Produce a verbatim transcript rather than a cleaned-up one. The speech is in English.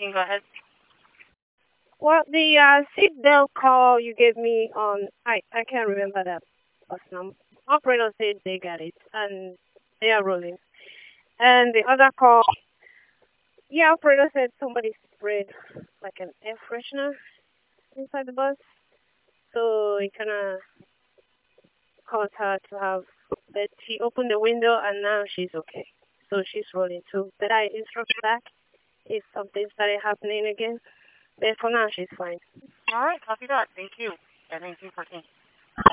speaking. Go ahead. Well, the uh, seatbelt call you gave me on, I, I can't remember that bus number. Operator said they got it and they are rolling. And the other call, yeah, operator said somebody sprayed like an air freshener inside the bus. So it kind of caused her to have, but she opened the window and now she's okay. So she's rolling too. But I instruct back if something started happening again. But for now, she's fine. All right. Copy that. Thank you. And thank you for taking